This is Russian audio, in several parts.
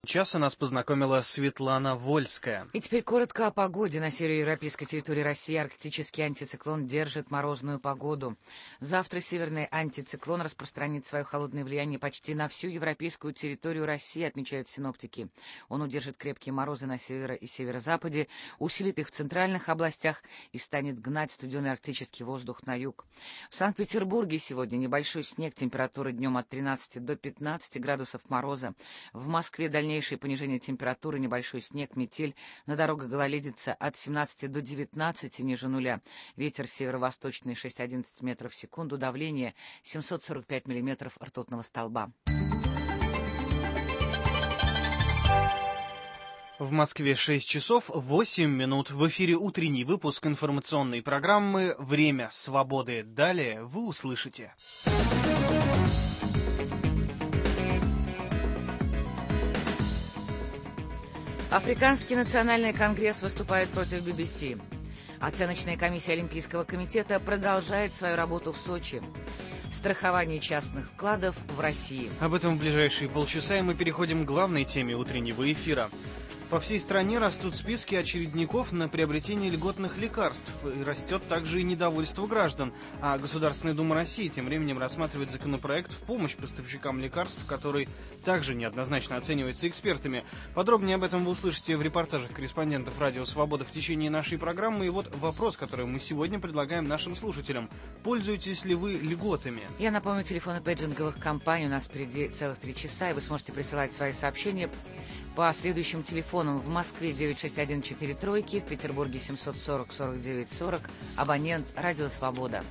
часа нас познакомила Светлана Вольская. И теперь коротко о погоде. На северо-европейской территории России арктический антициклон держит морозную погоду. Завтра северный антициклон распространит свое холодное влияние почти на всю европейскую территорию России, отмечают синоптики. Он удержит крепкие морозы на северо- и северо-западе, усилит их в центральных областях и станет гнать студеный арктический воздух на юг. В Санкт-Петербурге сегодня небольшой снег, температура днем от 13 до 15 градусов мороза. В Москве дальнейшее понижение температуры, небольшой снег, метель. На дорогах гололедица от 17 до 19 ниже нуля. Ветер северо-восточный 6-11 метров в секунду. Давление 745 миллиметров ртутного столба. В Москве 6 часов 8 минут. В эфире утренний выпуск информационной программы «Время свободы». Далее вы услышите. Африканский национальный конгресс выступает против BBC. Оценочная комиссия Олимпийского комитета продолжает свою работу в Сочи. Страхование частных вкладов в России. Об этом в ближайшие полчаса, и мы переходим к главной теме утреннего эфира. По всей стране растут списки очередников на приобретение льготных лекарств. И растет также и недовольство граждан. А Государственная Дума России тем временем рассматривает законопроект в помощь поставщикам лекарств, который также неоднозначно оценивается экспертами. Подробнее об этом вы услышите в репортажах корреспондентов «Радио Свобода» в течение нашей программы. И вот вопрос, который мы сегодня предлагаем нашим слушателям. Пользуетесь ли вы льготами? Я напомню, телефоны пейджинговых компаний у нас впереди целых 3 часа, и вы сможете присылать свои сообщения по следующим телефонам. В Москве 961-43, в Петербурге 740-49-40, абонент «Радио Свобода».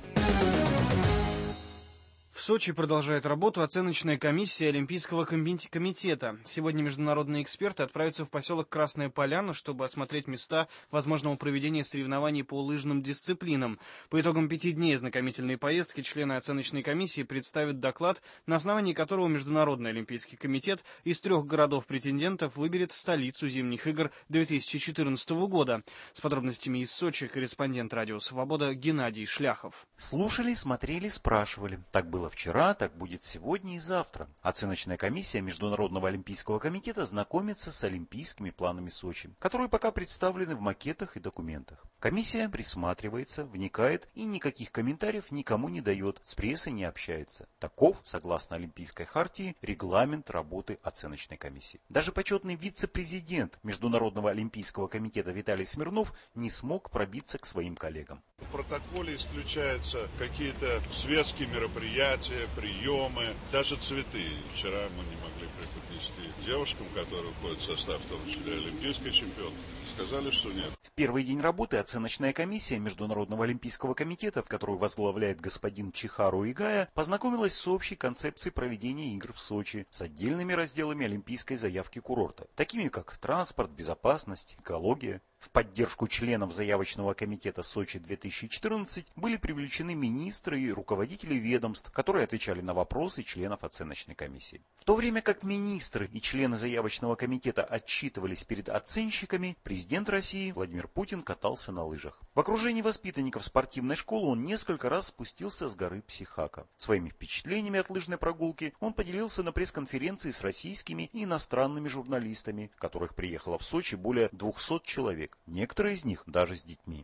В Сочи продолжает работу оценочная комиссия Олимпийского комитета. Сегодня международные эксперты отправятся в поселок Красная Поляна, чтобы осмотреть места возможного проведения соревнований по лыжным дисциплинам. По итогам 5 дней ознакомительной поездки члены оценочной комиссии представят доклад, на основании которого Международный Олимпийский комитет из 3 городов-претендентов выберет столицу зимних игр 2014 года. С подробностями из Сочи корреспондент «Радио Свобода» Геннадий Шляхов. Слушали, смотрели, спрашивали. Так было вчера, так будет сегодня и завтра. Оценочная комиссия Международного Олимпийского комитета знакомится с олимпийскими планами Сочи, которые пока представлены в макетах и документах. Комиссия присматривается, вникает и никаких комментариев никому не дает, с прессой не общается. Таков, согласно Олимпийской хартии, регламент работы оценочной комиссии. Даже почетный вице-президент Международного Олимпийского комитета Виталий Смирнов не смог пробиться к своим коллегам. В протоколе исключаются какие-то светские мероприятия, приемы, даже цветы. Вчера мы не могли преподнести девушкам, которые входят в состав, в том числе олимпийской чемпионки. Сказали, что нет. В первый день работы оценочная комиссия Международного Олимпийского комитета, в которую возглавляет господин Чихару Игая, познакомилась с общей концепцией проведения игр в Сочи с отдельными разделами олимпийской заявки курорта, такими как транспорт, безопасность, экология. В поддержку членов заявочного комитета Сочи-2014 были привлечены министры и руководители ведомств, которые отвечали на вопросы членов оценочной комиссии. В то время как министры и члены заявочного комитета отчитывались перед оценщиками, президент России Владимир Путин катался на лыжах. В окружении воспитанников спортивной школы он несколько раз спустился с горы Психака. Своими впечатлениями от лыжной прогулки он поделился на пресс-конференции с российскими и иностранными журналистами, которых приехало в Сочи более 200 человек. Некоторые из них даже с детьми.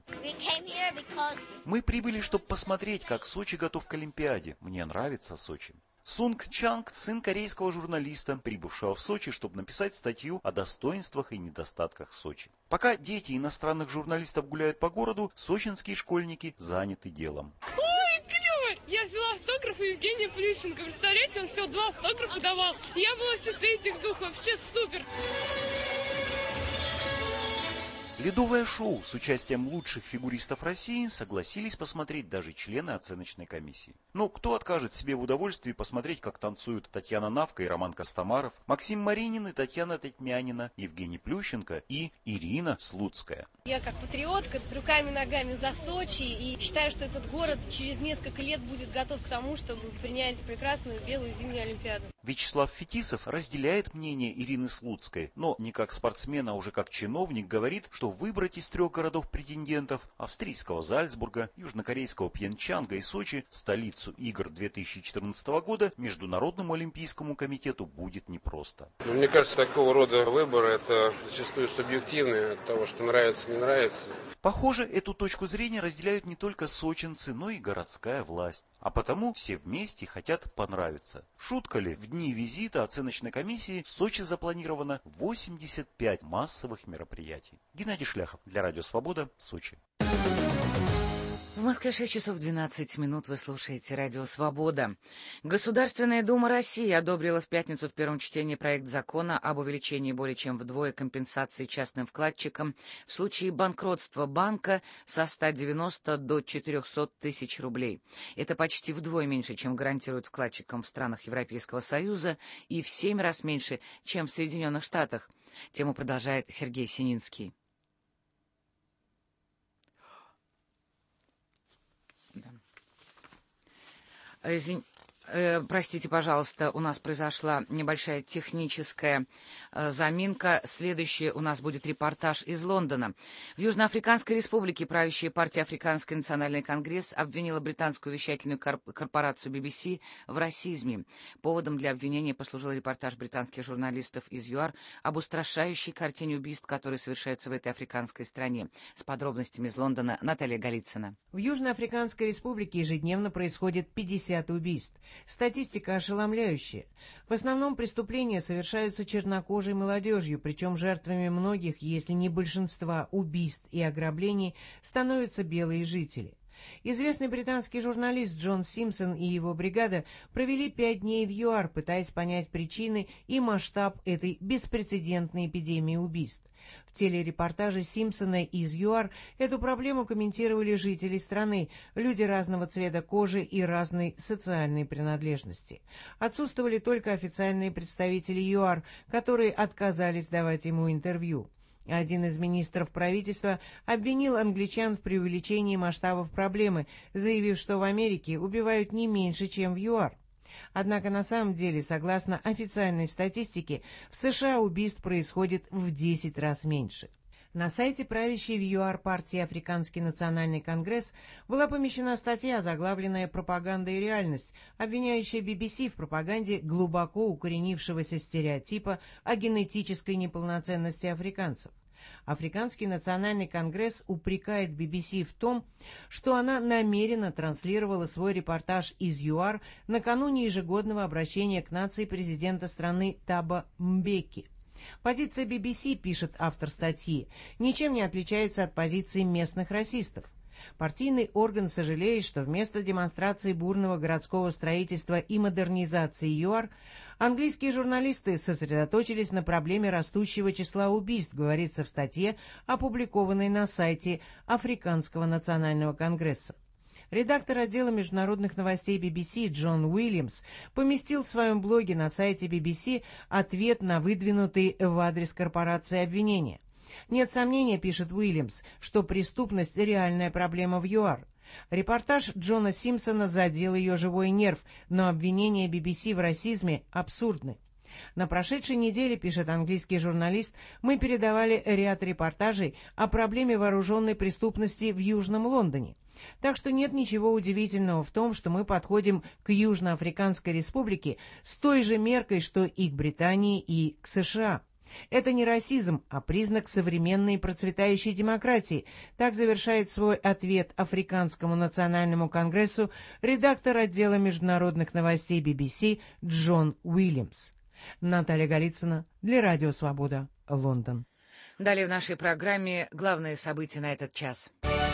Мы прибыли, чтобы посмотреть, как Сочи готов к Олимпиаде. Мне нравится Сочи. Сунг Чанг, сын корейского журналиста, прибывшего в Сочи, чтобы написать статью о достоинствах и недостатках Сочи. Пока дети иностранных журналистов гуляют по городу, сочинские школьники заняты делом. Я взяла автограф у Евгения Плющенко. Представляете, он всего 2 автографа давал. Я была в чувстве этих дух. Вообще супер. Ледовое шоу с участием лучших фигуристов России согласились посмотреть даже члены оценочной комиссии. Но кто откажет себе в удовольствии посмотреть, как танцуют Татьяна Навка и Роман Костомаров, Максим Маринин и Татьяна Тетмянина, Евгений Плющенко и Ирина Слуцкая. Я как патриотка руками и ногами за Сочи и считаю, что этот город через несколько лет будет готов к тому, чтобы принять прекрасную белую зимнюю Олимпиаду. Вячеслав Фетисов разделяет мнение Ирины Слуцкой, но не как спортсмен, а уже как чиновник говорит, что что выбрать из 3 городов-претендентов – австрийского Зальцбурга, южнокорейского Пхенчханга и Сочи – столицу игр 2014 года, Международному олимпийскому комитету будет непросто. Мне кажется, такого рода выборы – это зачастую субъективные, от того, что нравится, не нравится. Похоже, эту точку зрения разделяют не только сочинцы, но и городская власть. А потому все вместе хотят понравиться. Шутка ли, в дни визита оценочной комиссии в Сочи запланировано 85 массовых мероприятий. Геннадий Шляхов для Радио Свобода, Сочи. В Москве 6 часов 12 минут. Вы слушаете Радио Свобода. Государственная Дума России одобрила в пятницу в первом чтении проект закона об увеличении более чем вдвое компенсации частным вкладчикам в случае банкротства банка со 190 до 400 тысяч рублей. Это почти вдвое меньше, чем гарантируют вкладчикам в странах Европейского Союза, и в 7 раз меньше, чем в Соединенных Штатах. Тему продолжает Сергей Сининский. Простите, пожалуйста, у нас произошла небольшая техническая заминка. Следующий у нас будет репортаж из Лондона. В Южноафриканской республике правящая партия Африканский национальный конгресс обвинила британскую вещательную корпорацию BBC в расизме. Поводом для обвинения послужил репортаж британских журналистов из ЮАР об устрашающей картине убийств, которые совершаются в этой африканской стране. С подробностями из Лондона Наталья Голицына. В Южноафриканской республике ежедневно происходит 50 убийств. Статистика ошеломляющая. В основном преступления совершаются чернокожей молодежью, причем жертвами многих, если не большинства, убийств и ограблений становятся белые жители. Известный британский журналист Джон Симпсон и его бригада провели 5 дней в ЮАР, пытаясь понять причины и масштаб этой беспрецедентной эпидемии убийств. В телерепортаже Симпсона из ЮАР эту проблему комментировали жители страны, люди разного цвета кожи и разной социальной принадлежности. Отсутствовали только официальные представители ЮАР, которые отказались давать ему интервью. Один из министров правительства обвинил англичан в преувеличении масштабов проблемы, заявив, что в Америке убивают не меньше, чем в ЮАР. Однако на самом деле, согласно официальной статистике, в США убийств происходит в 10 раз меньше. На сайте правящей в ЮАР партии Африканский национальный конгресс была помещена статья, заглавленная «Пропаганда и реальность», обвиняющая BBC в пропаганде глубоко укоренившегося стереотипа о генетической неполноценности африканцев. Африканский национальный конгресс упрекает BBC в том, что она намеренно транслировала свой репортаж из ЮАР накануне ежегодного обращения к нации президента страны Таба Мбеки. Позиция BBC, пишет автор статьи, ничем не отличается от позиции местных расистов. Партийный орган сожалеет, что вместо демонстрации бурного городского строительства и модернизации ЮАР английские журналисты сосредоточились на проблеме растущего числа убийств, говорится в статье, опубликованной на сайте Африканского национального конгресса. Редактор отдела международных новостей BBC Джон Уильямс поместил в своем блоге на сайте BBC ответ на выдвинутые в адрес корпорации обвинения. Нет сомнения, пишет Уильямс, что преступность – реальная проблема в ЮАР. Репортаж Джона Симпсона задел ее живой нерв, но обвинения BBC в расизме абсурдны. На прошедшей неделе, пишет английский журналист, мы передавали ряд репортажей о проблеме вооруженной преступности в Южном Лондоне. Так что нет ничего удивительного в том, что мы подходим к Южноафриканской республике с той же меркой, что и к Британии, и к США. Это не расизм, а признак современной процветающей демократии. Так завершает свой ответ Африканскому национальному конгрессу редактор отдела международных новостей BBC Джон Уильямс. Наталья Голицына для Радио Свобода, Лондон. Далее в нашей программе главные события на этот час.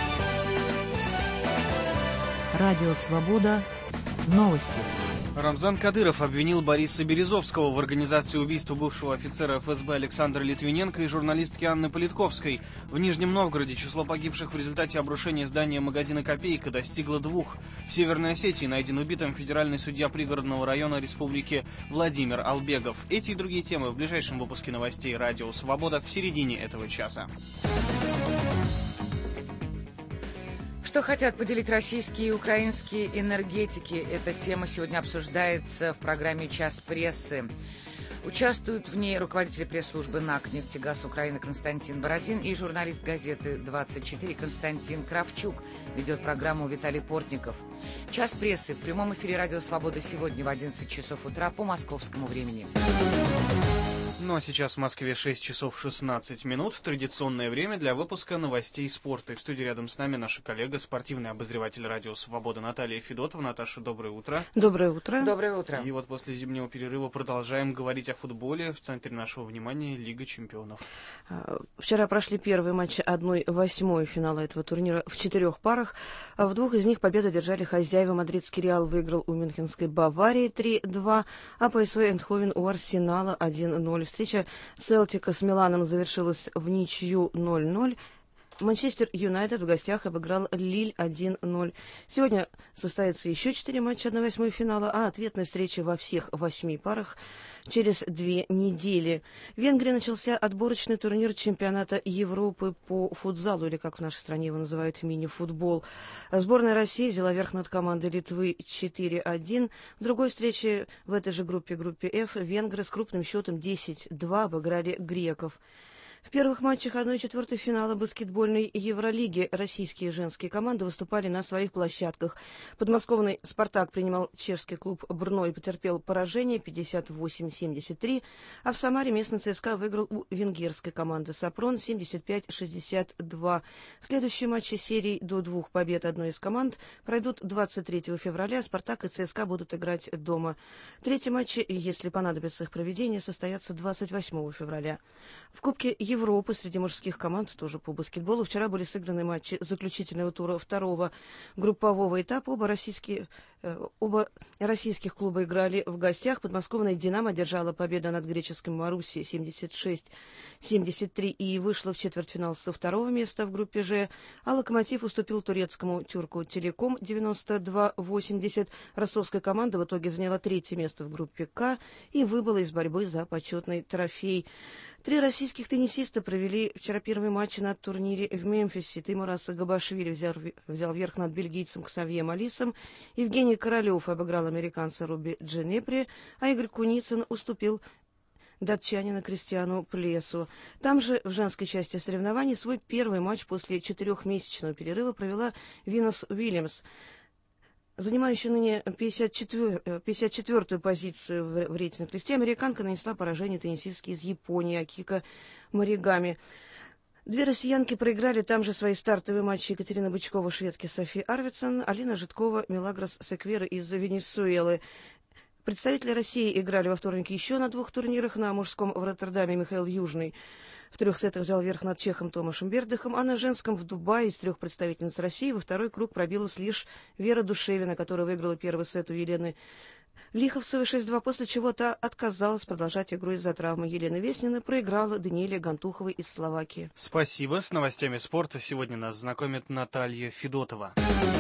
Радио Свобода. Новости. Рамзан Кадыров обвинил Бориса Березовского в организации убийства бывшего офицера ФСБ Александра Литвиненко и журналистки Анны Политковской. В Нижнем Новгороде число погибших в результате обрушения здания магазина «Копейка» достигло 2. В Северной Осетии найден убитым федеральный судья пригородного района республики Владимир Албегов. Эти и другие темы в ближайшем выпуске новостей «Радио Свобода» в середине этого часа. Что хотят поделить российские и украинские энергетики? Эта тема сегодня обсуждается в программе «Час прессы». Участвуют в ней руководитель пресс-службы НАК «Нефтегаз Украины» Константин Бородин и журналист газеты «24» Константин Кравчук. Ведет программу Виталий Портников. Час прессы в прямом эфире «Радио Свобода» сегодня в 11 часов утра по московскому времени. Ну а сейчас в Москве 6 часов 16 минут. Традиционное время для выпуска новостей спорта. И в студии рядом с нами наша коллега, спортивный обозреватель «Радио Свобода» Наталья Федотова. Наташа, доброе утро. Доброе утро. Доброе утро. И вот после зимнего перерыва продолжаем говорить о футболе. В центре нашего внимания Лига чемпионов. Вчера прошли первые матчи 1/8 финала этого турнира в 4 парах. В 2 из них победу одержали хозяева. Мадридский Реал выиграл у Мюнхенской Баварии 3-2, а ПСВ Эйндховен у Арсенала 1-0. Встреча Селтика с Миланом завершилась в ничью 0-0. Манчестер Юнайтед в гостях обыграл Лиль 1-0. Сегодня состоится еще 4 матча 1/8 финала, а ответная встреча во всех 8 парах через 2 недели. В Венгрии начался отборочный турнир чемпионата Европы по футзалу, или как в нашей стране его называют, мини-футбол. Сборная России взяла верх над командой Литвы 4-1. В другой встрече в этой же группе F, венгры с крупным счетом 10-2 обыграли греков. В первых матчах 1/4 финала баскетбольной Евролиги российские женские команды выступали на своих площадках. Подмосковный «Спартак» принимал чешский клуб «Брно» и потерпел поражение 58-73, а в Самаре местный ЦСКА выиграл у венгерской команды «Сапрон» 75-62. Следующие матчи серии до 2 побед одной из команд пройдут 23 февраля. «Спартак» и ЦСКА будут играть дома. Третьи матчи, если понадобится их проведение, состоятся 28 февраля. В Кубке Европы среди мужских команд, тоже по баскетболу, вчера были сыграны матчи заключительного тура 2-го группового этапа. Оба российских клуба играли в гостях. Подмосковная «Динамо» одержала победу над греческой «Маруси» 76-73 и вышла в четвертьфинал со 2-го места в группе «Ж», а «Локомотив» уступил турецкому «Тюрку Телеком» 92-80. Ростовская команда в итоге заняла 3-е место в группе «К» и выбыла из борьбы за почетный трофей. 3 российских теннисиста провели вчера первые матчи на турнире в Мемфисе. Тимур Габашвили взял верх над бельгийцем Ксавье Малисом. Евгений Королев обыграл американца Руби Джинепри, а Игорь Куницын уступил датчанина Кристиану Плесу. Там же в женской части соревнований свой первый матч после 4-месячного перерыва провела Винус Уильямс, занимающая ныне 54-ю позицию в рейтинге листе. Американка нанесла поражение теннисистке из Японии Акика Маригами. 2 россиянки проиграли там же свои стартовые матчи: Екатерина Бычкова, шведки Софи Арвидсон, Алина Житкова, Милагрос Секвера из Венесуэлы. Представители России играли во вторник еще на 2 турнирах. На мужском в Роттердаме Михаил Южный в 3 сетах взял верх над чехом Томашем Бердыхом, а на женском в Дубае из 3 представительниц России во второй круг пробилась лишь Вера Душевина, которая выиграла первый сет у Елены Лиховцевой 6-2, после чего та отказалась продолжать игру из-за травмы. Елена Веснина проиграла Даниэле Гантуховой из Словакии. Спасибо. С новостями спорта сегодня нас знакомит Наталья Федотова.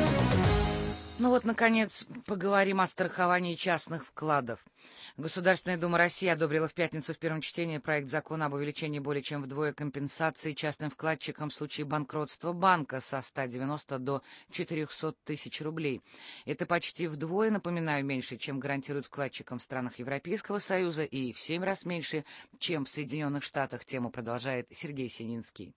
Ну вот, наконец, поговорим о страховании частных вкладов. Государственная Дума России одобрила в пятницу в первом чтении проект закона об увеличении более чем вдвое компенсации частным вкладчикам в случае банкротства банка со 190 до 400 тысяч рублей. Это почти вдвое, напоминаю, меньше, чем гарантируют вкладчикам в странах Европейского Союза, и в 7 раз меньше, чем в Соединенных Штатах. Тему продолжает Сергей Сининский.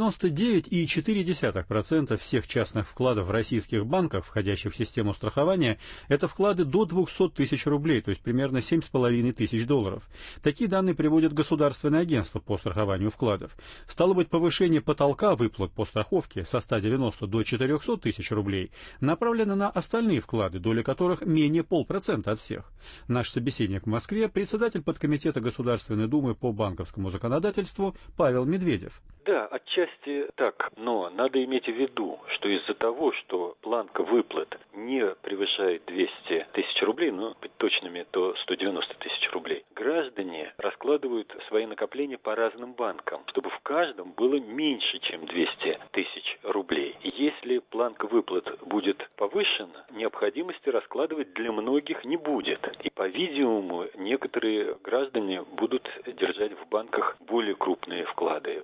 99,4% всех частных вкладов в российских банках, входящих в систему страхования, это вклады до 200 тысяч рублей, то есть примерно 7,5 тысяч долларов. Такие данные приводит Государственное агентство по страхованию вкладов. Стало быть, повышение потолка выплат по страховке со 190 до 400 тысяч рублей направлено на остальные вклады, доля которых менее 0,5% от всех. Наш собеседник в Москве, председатель подкомитета Государственной Думы по банковскому законодательству Павел Медведев. Да, отчасти так, но надо иметь в виду, что из-за того, что планка выплат не превышает 200 тысяч рублей, но быть точными, то 190 тысяч рублей, граждане раскладывают свои накопления по разным банкам, чтобы в каждом было меньше, чем 200 тысяч рублей. Если планка выплат будет повышена, необходимости раскладывать для многих не будет. И, по-видимому, некоторые граждане будут держать в банках более крупные вклады, объединять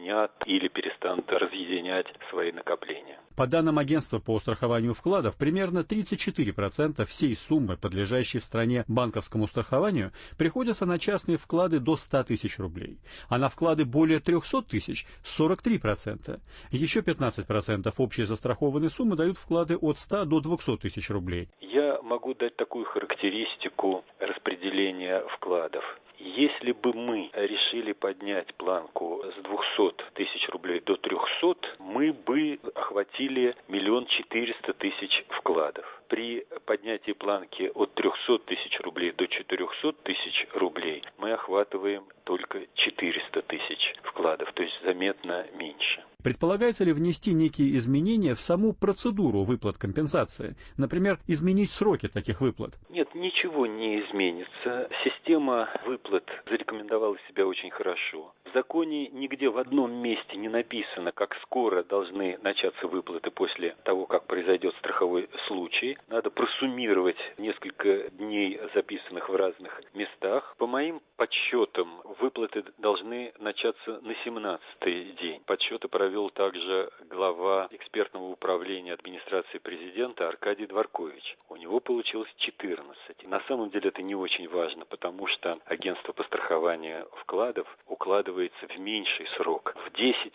пополнят или перестанут разъединять свои накопления. По данным агентства по страхованию вкладов, примерно 34% всей суммы, подлежащей в стране банковскому страхованию, приходятся на частные вклады до 100 тысяч рублей, а на вклады более 300 тысяч – 43%. Еще 15% общей застрахованной суммы дают вклады от 100 до 200 тысяч рублей. Я могу дать такую характеристику распределения вкладов. Если бы мы решили поднять планку с 200 тысяч рублей до 300, мы бы охватили 1 400 000 вкладов. При поднятии планки от 300 тысяч рублей до 400 тысяч рублей мы охватываем только 400 тысяч вкладов, то есть заметно меньше. Предполагается ли внести некие изменения в саму процедуру выплат компенсации? Например, изменить сроки таких выплат? Нет, ничего не изменится. Система выплат зарекомендовала себя очень хорошо. В законе нигде в одном месте не написано, как скоро должны начаться выплаты после того, как произойдет страховой случай. Надо просуммировать несколько дней, записанных в разных местах. По моим подсчетам, выплаты должны начаться на 17-й день. Подсчеты провел также глава экспертного управления администрации президента Аркадий Дворкович. У него получилось 14. И на самом деле это не очень важно, потому что агентство по страхованию вкладов укладывается в меньший срок, в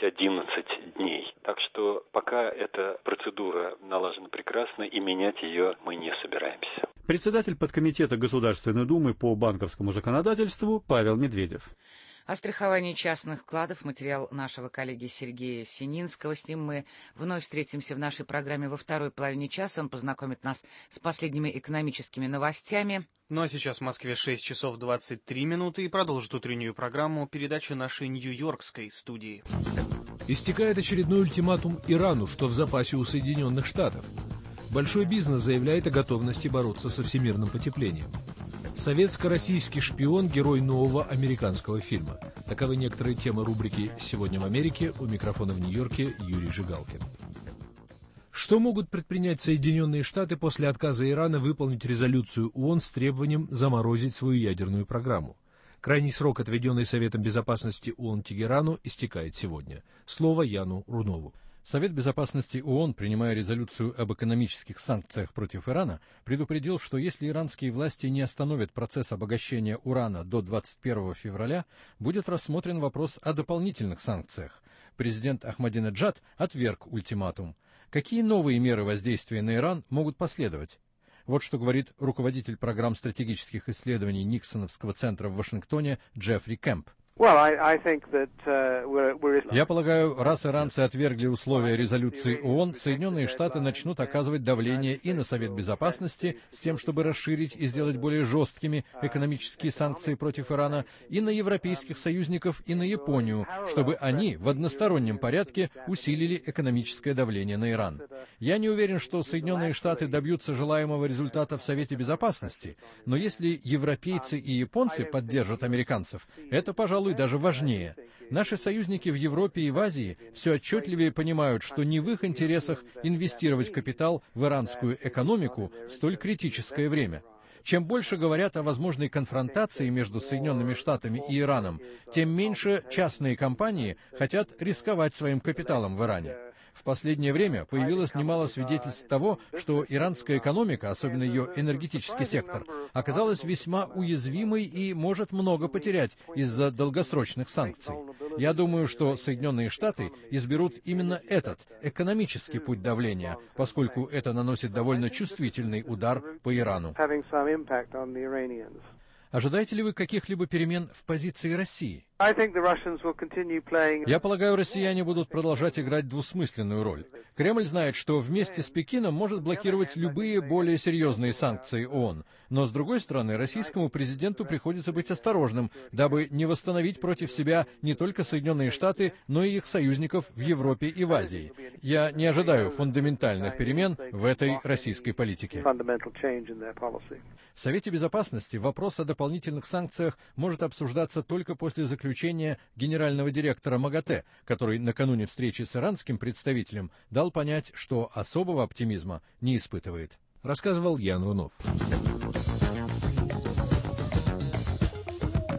10-11 дней. Так что пока эта процедура налажена прекрасно, и менять ее мы не собираемся. Председатель подкомитета Государственной Думы по банковскому законодательству Павел Медведев. О страховании частных вкладов материал нашего коллеги Сергея Сининского. С ним мы вновь встретимся в нашей программе во второй половине часа. Он познакомит нас с последними экономическими новостями. Ну а сейчас в Москве 6 часов 23 минуты и продолжит утреннюю программу передача нашей нью-йоркской студии. Истекает очередной ультиматум Ирану, что в запасе у Соединенных Штатов. Большой бизнес заявляет о готовности бороться со всемирным потеплением. Советско-российский шпион – герой нового американского фильма. Таковы некоторые темы рубрики «Сегодня в Америке». У микрофона в Нью-Йорке Юрий Жигалкин. Что могут предпринять Соединенные Штаты после отказа Ирана выполнить резолюцию ООН с требованием заморозить свою ядерную программу? Крайний срок, отведенный Советом Безопасности ООН Тегерану, истекает сегодня. Слово Яну Рунову. Совет Безопасности ООН, принимая резолюцию об экономических санкциях против Ирана, предупредил, что если иранские власти не остановят процесс обогащения урана до 21 февраля, будет рассмотрен вопрос о дополнительных санкциях. Президент Ахмадинеджад отверг ультиматум. Какие новые меры воздействия на Иран могут последовать? Вот что говорит руководитель программ стратегических исследований Никсоновского центра в Вашингтоне Джеффри Кэмп. Я полагаю, раз иранцы отвергли условия резолюции ООН, Соединенные Штаты начнут оказывать давление и на Совет Безопасности с тем, чтобы расширить и сделать более жесткими экономические санкции против Ирана, и на европейских союзников, и на Японию, чтобы они в одностороннем порядке усилили экономическое давление на Иран. Я не уверен, что Соединенные Штаты добьются желаемого результата в Совете Безопасности, но если европейцы и японцы поддержат американцев, это, пожалуй, даже важнее. Наши союзники в Европе и в Азии все отчетливее понимают, что не в их интересах инвестировать капитал в иранскую экономику в столь критическое время. Чем больше говорят о возможной конфронтации между Соединенными Штатами и Ираном, тем меньше частные компании хотят рисковать своим капиталом в Иране. В последнее время появилось немало свидетельств того, что иранская экономика, особенно ее энергетический сектор, оказалась весьма уязвимой и может много потерять из-за долгосрочных санкций. Я думаю, что Соединенные Штаты изберут именно этот экономический путь давления, поскольку это наносит довольно чувствительный удар по Ирану. Ожидаете ли вы каких-либо перемен в позиции России? Я полагаю, россияне будут продолжать играть двусмысленную роль. Кремль знает, что вместе с Пекином может блокировать любые более серьезные санкции ООН. Но, с другой стороны, российскому президенту приходится быть осторожным, дабы не восстановить против себя не только Соединенные Штаты, но и их союзников в Европе и в Азии. Я не ожидаю фундаментальных перемен в этой российской политике. В Совете Безопасности вопрос о дополнительных санкциях может обсуждаться только после заключения генерального директора МАГАТЭ, который накануне встречи с иранским представителем дал понять, что особого оптимизма не испытывает. Рассказывал Ян Рунов.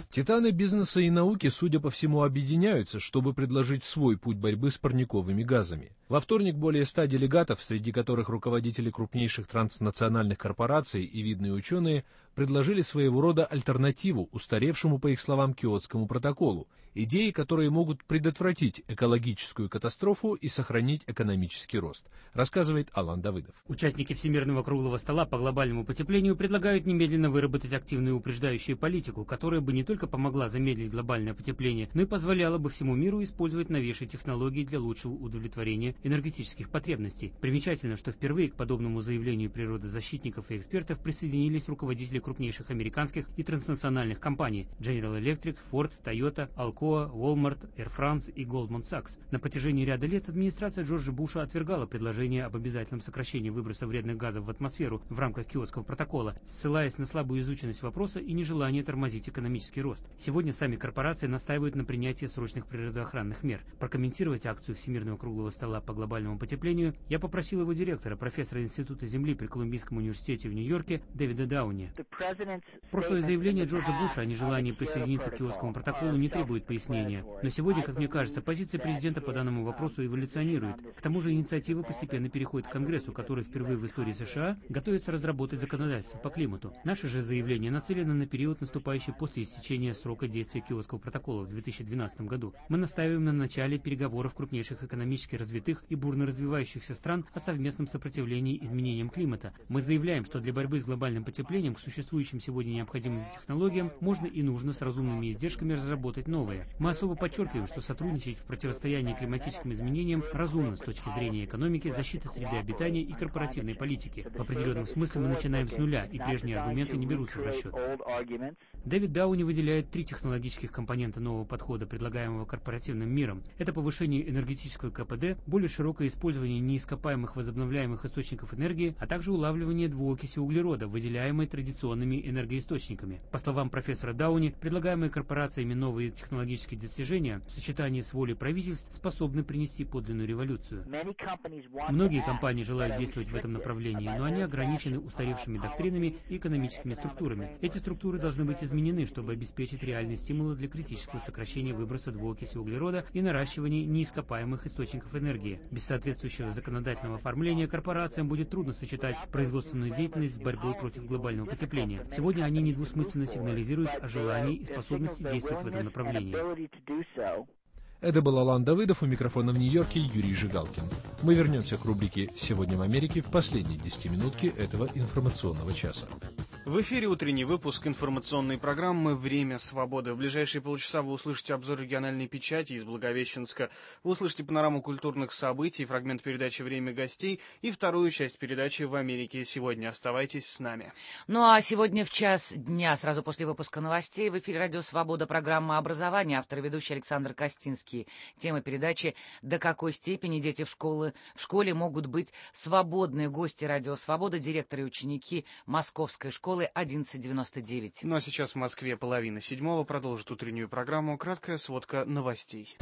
Титаны бизнеса и науки, судя по всему, объединяются, чтобы предложить свой путь борьбы с парниковыми газами. Во вторник более 100 делегатов, среди которых руководители крупнейших транснациональных корпораций и видные ученые, предложили своего рода альтернативу устаревшему, по их словам, Киотскому протоколу, идеи, которые могут предотвратить экологическую катастрофу и сохранить экономический рост, рассказывает Алан Давыдов. Участники Всемирного круглого стола по глобальному потеплению предлагают немедленно выработать активную упреждающую политику, которая бы не только помогла замедлить глобальное потепление, но и позволяла бы всему миру использовать новейшие технологии для лучшего удовлетворения энергетических потребностей. Примечательно, что впервые к подобному заявлению природозащитников и экспертов присоединились руководители крупнейших американских и транснациональных компаний General Electric, Ford, Toyota, Alcoa, Walmart, Air France и Goldman Sachs. На протяжении ряда лет администрация Джорджа Буша отвергала предложение об обязательном сокращении выброса вредных газов в атмосферу в рамках Киотского протокола, ссылаясь на слабую изученность вопроса и нежелание тормозить экономический рост. Сегодня сами корпорации настаивают на принятии срочных природоохранных мер. Прокомментировать акцию Всемирного круглого стола по глобальному потеплению я попросил его директора, профессора Института Земли при Колумбийском университете в Нью-Йорке Дэвида Дауни. Прошлое заявление Джорджа Буша о нежелании присоединиться к Киотскому протоколу не требует пояснения. Но сегодня, как мне кажется, позиция президента по данному вопросу эволюционирует. К тому же инициатива постепенно переходит к Конгрессу, который впервые в истории США готовится разработать законодательство по климату. Наше же заявление нацелено на период, наступающий после истечения срока действия Киотского протокола в 2012 году. Мы настаиваем на начале переговоров крупнейших экономически развитых и бурно развивающихся стран о совместном сопротивлении изменениям климата. Мы заявляем, что для борьбы с глобальным потеплением к существующим сегодня необходимым технологиям можно и нужно с разумными издержками разработать новые. Мы особо подчеркиваем, что сотрудничать в противостоянии климатическим изменениям разумно с точки зрения экономики, защиты среды обитания и корпоративной политики. В определенном смысле мы начинаем с нуля, и прежние аргументы не берутся в расчет. Дэвид Дауни выделяет 3 технологических компонента нового подхода, предлагаемого корпоративным миром. Это повышение энергетического КПД, более широкое использование неископаемых возобновляемых источников энергии, а также улавливание двуокиси углерода, выделяемой традиционными энергоисточниками. По словам профессора Дауни, предлагаемые корпорациями новые технологические достижения в сочетании с волей правительств способны принести подлинную революцию. Многие компании желают действовать в этом направлении, но они ограничены устаревшими доктринами и экономическими структурами. Эти структуры должны быть изменены, чтобы обеспечить реальные стимулы для критического сокращения выброса двуокиси углерода и наращивания неископаемых источников энергии. Без соответствующего законодательного оформления корпорациям будет трудно сочетать производственную деятельность с борьбой против глобального потепления. Сегодня они недвусмысленно сигнализируют о желании и способности действовать в этом направлении. Это был Алан Давыдов, у микрофона в Нью-Йорке Юрий Жигалкин. Мы вернемся к рубрике «Сегодня в Америке» в последней 10-минутке этого информационного часа. В эфире утренний выпуск информационной программы «Время свободы». В ближайшие полчаса вы услышите обзор региональной печати из Благовещенска. Вы услышите панораму культурных событий, фрагмент передачи «Время гостей» и вторую часть передачи «В Америке сегодня». Оставайтесь с нами. Ну а сегодня в час дня, сразу после выпуска новостей, в эфире «Радио Свобода» программа «Образование». Автор и ведущий Александр Костинский. Тема передачи «До какой степени дети в школе могут быть свободны?» Гости «Радио Свобода», директоры и ученики Московской школы 1199. Ну а сейчас в Москве 6:30. Продолжит утреннюю программу краткая сводка новостей.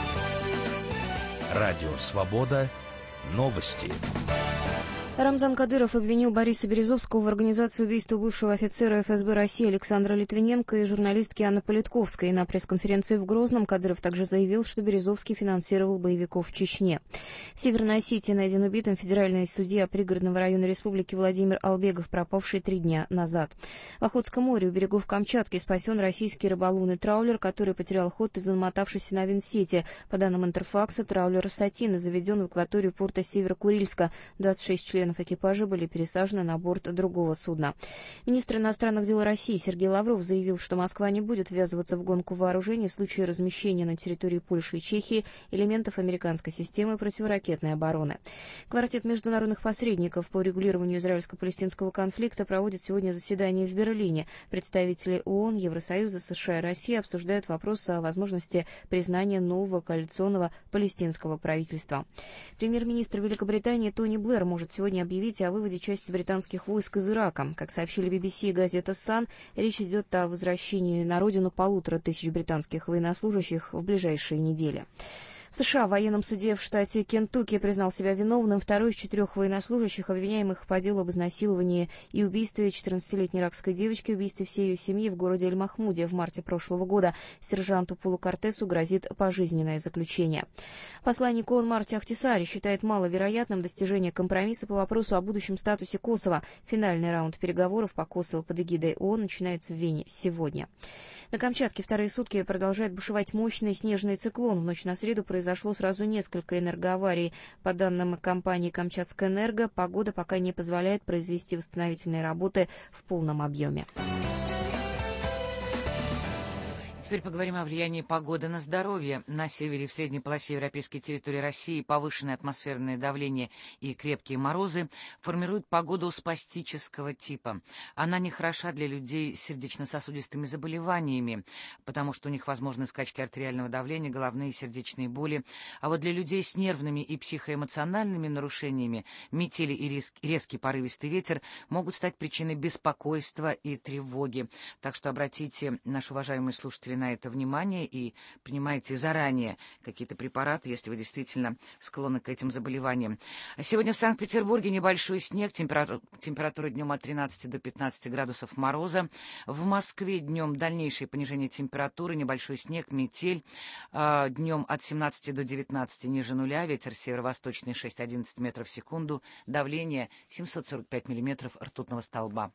Радио Свобода. Новости. Рамзан Кадыров обвинил Бориса Березовского в организации убийства бывшего офицера ФСБ России Александра Литвиненко и журналистки Анны Политковской. На пресс-конференции в Грозном Кадыров также заявил, что Березовский финансировал боевиков в Чечне. В Северной Осетии найден убитым федеральный судья пригородного района республики Владимир Албегов, пропавший 3 дня назад. В Охотском море у берегов Камчатки спасен российский рыболовный траулер, который потерял ход из-за намотавшейся на винсети. По данным Интерфакса, траулер «Сатина» заведен в акваторию порта Северо-Курильска. 26 членов экипажа были пересажены на борт другого судна. Министр иностранных дел России Сергей Лавров заявил, что Москва не будет ввязываться в гонку вооружений в случае размещения на территории Польши и Чехии элементов американской системы противоракетной обороны. Квартет международных посредников по регулированию израильско-палестинского конфликта проводит сегодня заседание в Берлине. Представители ООН, Евросоюза, США и России обсуждают вопрос о возможности признания нового коалиционного палестинского правительства. Премьер-министр Великобритании Тони Блэр может сегодня объявить о выводе части британских войск из Ирака. Как сообщили BBC и газета «Сан», речь идет о возвращении на родину 1500 британских военнослужащих в ближайшие недели. В В США в военном суде в штате Кентукки признал себя виновным второй из 4 военнослужащих, обвиняемых по делу об изнасиловании и убийстве 14-летней иракской девочки, убийстве всей ее семьи в городе Эль-Махмуде в марте прошлого года. Сержанту Пулу Кортесу грозит пожизненное заключение. Посланник ООН Марти Ахтисари считает маловероятным достижение компромисса по вопросу о будущем статусе Косово. Финальный раунд переговоров по Косово под эгидой ООН начинается в Вене сегодня. На Камчатке вторые сутки продолжает бушевать мощный снежный циклон. В ночь на среду произошло сразу несколько энергоаварий. По данным компании «Камчатскэнерго», погода пока не позволяет произвести восстановительные работы в полном объеме. Теперь поговорим о влиянии погоды на здоровье. На севере и в средней полосе европейской территории России повышенное атмосферное давление и крепкие морозы формируют погоду спастического типа. Она не хороша для людей с сердечно-сосудистыми заболеваниями, потому что у них возможны скачки артериального давления, головные и сердечные боли. А вот для людей с нервными и психоэмоциональными нарушениями метели и резкий порывистый ветер могут стать причиной беспокойства и тревоги. Так что обратите, наши уважаемые слушатели, на это внимание и принимайте заранее какие-то препараты, если вы действительно склонны к этим заболеваниям. Сегодня в Санкт-Петербурге небольшой снег, температура днем от 13 до 15 градусов мороза. В Москве днем дальнейшее понижение температуры, небольшой снег, метель. Днем от 17 до 19 ниже нуля, ветер северо-восточный 6-11 метров в секунду, давление 745 миллиметров ртутного столба.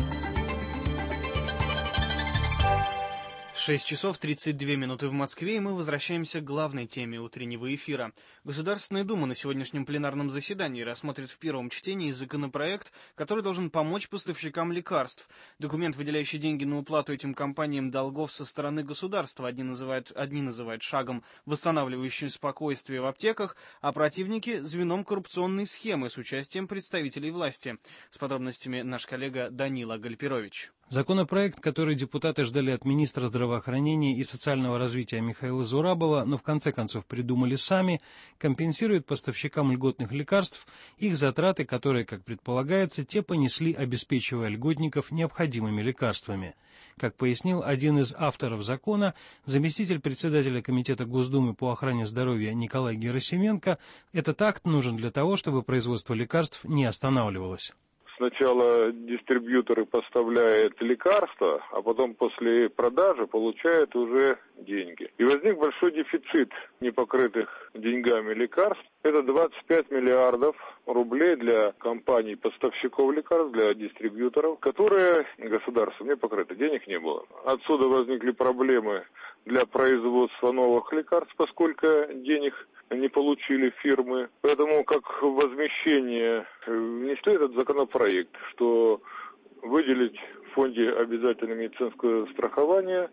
6 часов 32 минуты в Москве, и мы возвращаемся к главной теме утреннего эфира. Государственная Дума на сегодняшнем пленарном заседании рассмотрит в первом чтении законопроект, который должен помочь поставщикам лекарств. Документ, выделяющий деньги на уплату этим компаниям долгов со стороны государства, одни называют шагом, восстанавливающим спокойствие в аптеках, а противники – звеном коррупционной схемы с участием представителей власти. С подробностями наш коллега Данила Гальперович. Законопроект, который депутаты ждали от министра здравоохранения и социального развития Михаила Зурабова, но в конце концов придумали сами, компенсирует поставщикам льготных лекарств их затраты, которые, как предполагается, те понесли, обеспечивая льготников необходимыми лекарствами. Как пояснил один из авторов закона, заместитель председателя Комитета Госдумы по охране здоровья Николай Герасименко, этот акт нужен для того, чтобы производство лекарств не останавливалось. Сначала дистрибьюторы поставляют лекарства, а потом после продажи получают уже деньги. И возник большой дефицит непокрытых деньгами лекарств. Это 25 миллиардов рублей для компаний-поставщиков лекарств, для дистрибьюторов, которые государством не покрыты. Денег не было. Отсюда возникли проблемы для производства новых лекарств, поскольку денег не получили фирмы. Поэтому как возмещение внесли этот законопроект, что выделить в фонде обязательного медицинского страхования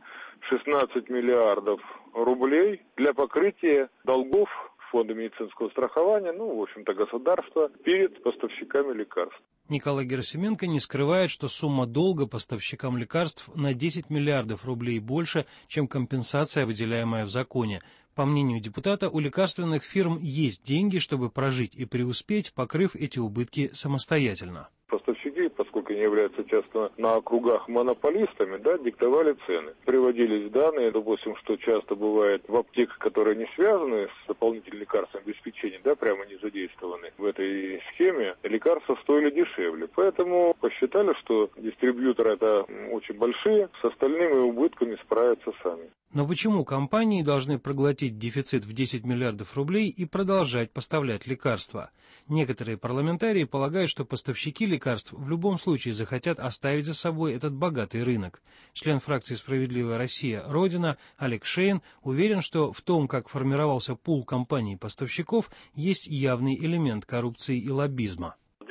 16 миллиардов рублей для покрытия долгов фонда медицинского страхования, в общем-то, государства перед поставщиками лекарств. Николай Герасименко не скрывает, что сумма долга поставщикам лекарств на 10 миллиардов рублей больше, чем компенсация, выделяемая в законе. По мнению депутата, у лекарственных фирм есть деньги, чтобы прожить и преуспеть, покрыв эти убытки самостоятельно. Поставщики, поскольку они являются часто на округах монополистами, диктовали цены. Приводились данные, допустим, что часто бывает в аптеках, которые не связаны с дополнительным лекарственным обеспечением, прямо не задействованы в этой схеме, лекарства стоили дешевле. Поэтому посчитали, что дистрибьюторы это очень большие, с остальными убытками справятся сами. Но почему компании должны проглотить дефицит в 10 миллиардов рублей и продолжать поставлять лекарства? Некоторые парламентарии полагают, что поставщики лекарств в любом случае захотят оставить за собой этот богатый рынок. Член фракции «Справедливая Россия» Родина Олег Шейн уверен, что в том, как формировался пул компаний-поставщиков, есть явный элемент коррупции и лоббизма. В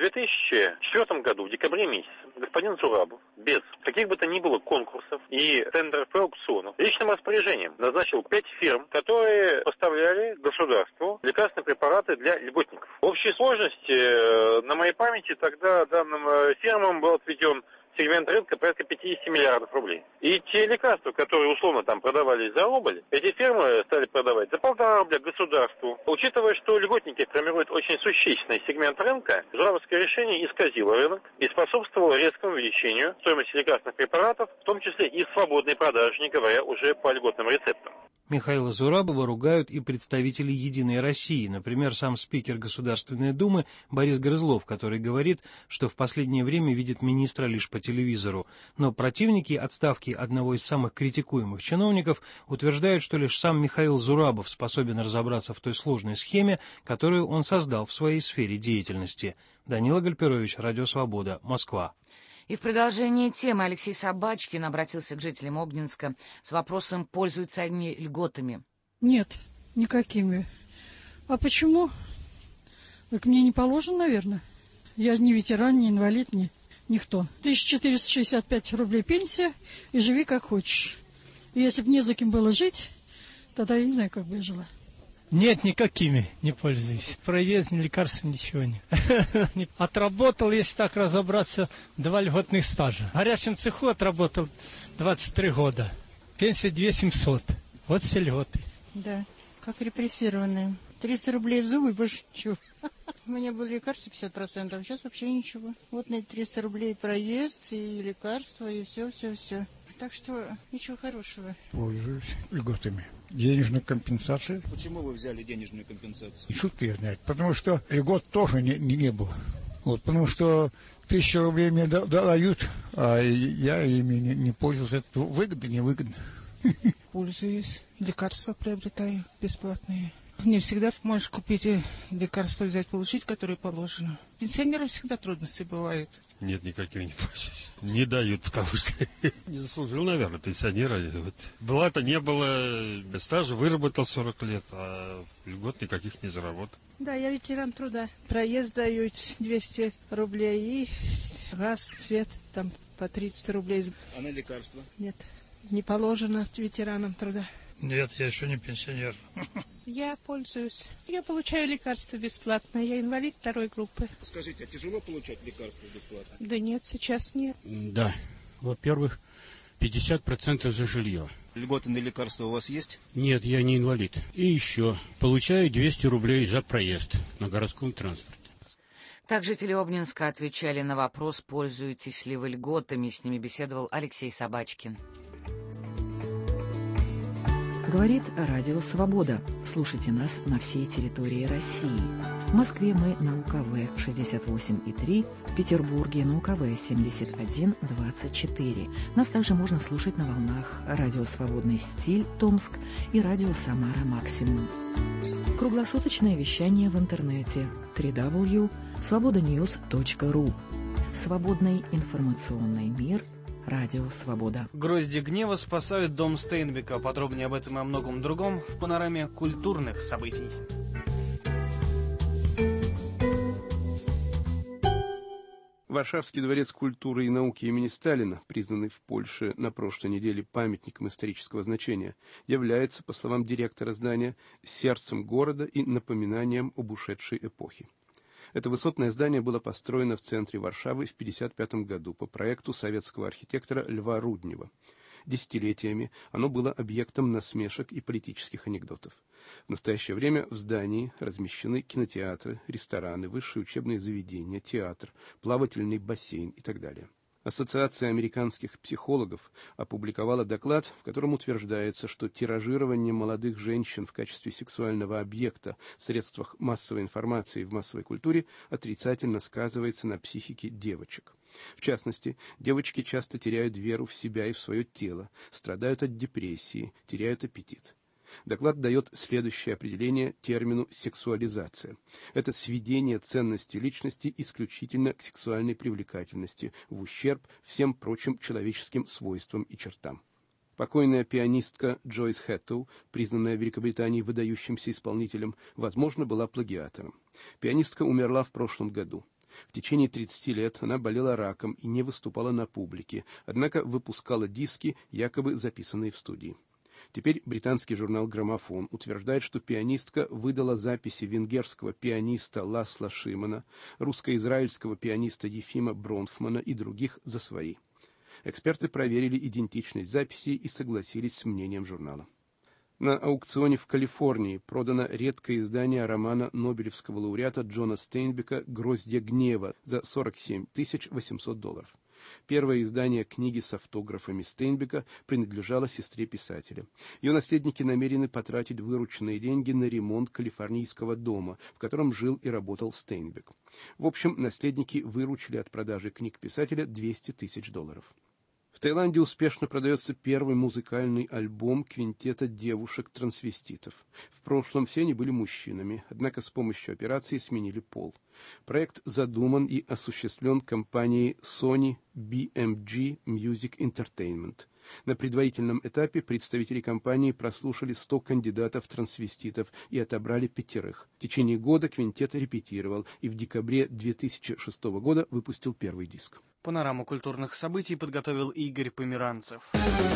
2004 году, в декабре месяце, господин Зурабов без каких бы то ни было конкурсов и тендеров и аукционов личным распоряжением назначил 5 фирм, которые поставляли государству лекарственные препараты для льготников. В общей сложности, на моей памяти, тогда данным фирмам был отведен сегмент рынка порядка 50 миллиардов рублей. И те лекарства, которые условно там продавались за рубль, эти фирмы стали продавать за 1,5 рубля государству. Учитывая, что льготники формируют очень существенный сегмент рынка, Зурабовское решение исказило рынок и способствовало резкому увеличению стоимости лекарственных препаратов, в том числе и свободной продажи, не говоря уже по льготным рецептам. Михаила Зурабова ругают и представители «Единой России», например, сам спикер Государственной Думы Борис Грызлов, который говорит, что в последнее время видит министра лишь по телевизору. Но противники отставки одного из самых критикуемых чиновников утверждают, что лишь сам Михаил Зурабов способен разобраться в той сложной схеме, которую он создал в своей сфере деятельности. Данила Гальперович, Радио Свобода, Москва. И в продолжении темы Алексей Собачкин обратился к жителям Обнинска с вопросом, пользуются они льготами. Нет, никакими. А почему? Так мне не положено, наверное. Я не ветеран, не инвалид, никто. 1465 рублей пенсия, и живи как хочешь. И если бы не за кем было жить, тогда я не знаю, как бы я жила. Нет, никакими не пользуюсь. Проезд, ни лекарств, ничего нет. Отработал, если так разобраться, 2 льготных стажа. В горячем цеху отработал 23 года. Пенсия 2700. Вот все льготы. Да, как репрессированные. 300 рублей в зубы, больше ничего. У меня было лекарство 50%, а сейчас вообще ничего. Вот на 300 рублей проезд и лекарства, и все. Так что ничего хорошего. Пользуюсь льготами. Денежную компенсацию. Почему вы взяли денежную компенсацию? Шутки знают. Потому что льгот тоже не было. Вот, потому что 1000 рублей мне дают, а я ими не пользовался. Это выгодно, невыгодно. Пользуюсь. Лекарства приобретаю бесплатные. Не всегда можешь купить лекарства, взять, получить, которые положено. Пенсионерам всегда трудности бывают. Нет, никаких не пользуюсь. Не дают, потому что не заслужил, наверное, пенсионера. Вот. Было-то не было, стажа выработал 40 лет, а льгот никаких не заработал. Да, я ветеран труда. Проезд дают 200 рублей и газ, свет там по 30 рублей. А на лекарства? Нет, не положено ветеранам труда. Нет, я еще не пенсионер. Я пользуюсь. Я получаю лекарства бесплатно. Я инвалид 2 группы. Скажите, а тяжело получать лекарства бесплатно? Да нет, сейчас нет. Да. Во-первых, 50% за жилье. Льготы на лекарства у вас есть? Нет, я не инвалид. И еще получаю 200 рублей за проезд на городском транспорте. Так жители Обнинска отвечали на вопрос, пользуетесь ли вы льготами. С ними беседовал Алексей Собачкин. Говорит Радио Свобода. Слушайте нас на всей территории России. В Москве мы на УКВ 68,3, в Петербурге на УКВ 71,24. Нас также можно слушать на волнах Радио Свободный стиль Томск и Радио Самара Максимум. Круглосуточное вещание в интернете www.svobodanews.ru. Свободный информационный мир. Радио Свобода. Грозди гнева спасают дом Стейнбека. Подробнее об этом и о многом другом в панораме культурных событий. Варшавский дворец культуры и науки имени Сталина, признанный в Польше на прошлой неделе памятником исторического значения, является, по словам директора здания, сердцем города и напоминанием об ушедшей эпохе. Это высотное здание было построено в центре Варшавы в 1955 году по проекту советского архитектора Льва Руднева. Десятилетиями оно было объектом насмешек и политических анекдотов. В настоящее время в здании размещены кинотеатры, рестораны, высшие учебные заведения, театр, плавательный бассейн и так далее. Ассоциация американских психологов опубликовала доклад, в котором утверждается, что тиражирование молодых женщин в качестве сексуального объекта в средствах массовой информации и в массовой культуре отрицательно сказывается на психике девочек. В частности, девочки часто теряют веру в себя и в свое тело, страдают от депрессии, теряют аппетит. Доклад дает следующее определение термину «сексуализация». Это сведение ценности личности исключительно к сексуальной привлекательности, в ущерб всем прочим человеческим свойствам и чертам. Покойная пианистка Джойс Хэттоу, признанная в Великобритании выдающимся исполнителем, возможно, была плагиатором. Пианистка умерла в прошлом году. В течение 30 лет она болела раком и не выступала на публике, однако выпускала диски, якобы записанные в студии. Теперь британский журнал «Граммофон» утверждает, что пианистка выдала записи венгерского пианиста Ласла Шимана, русско-израильского пианиста Ефима Бронфмана и других за свои. Эксперты проверили идентичность записей и согласились с мнением журнала. На аукционе в Калифорнии продано редкое издание романа нобелевского лауреата Джона Стейнбека «Гроздья гнева» за $47 800. Первое издание книги с автографами Стейнбека принадлежало сестре писателя. Ее наследники намерены потратить вырученные деньги на ремонт калифорнийского дома, в котором жил и работал Стейнбек. В общем, наследники выручили от продажи книг писателя $200 тысяч. В Таиланде успешно продается первый музыкальный альбом квинтета девушек-трансвеститов. В прошлом все они были мужчинами, однако с помощью операции сменили пол. Проект задуман и осуществлен компанией Sony BMG Music Entertainment. На предварительном этапе представители компании прослушали 100 кандидатов-трансвеститов и отобрали 5. В течение года квинтет репетировал и в декабре 2006 года выпустил первый диск. Панораму культурных событий подготовил Игорь Померанцев.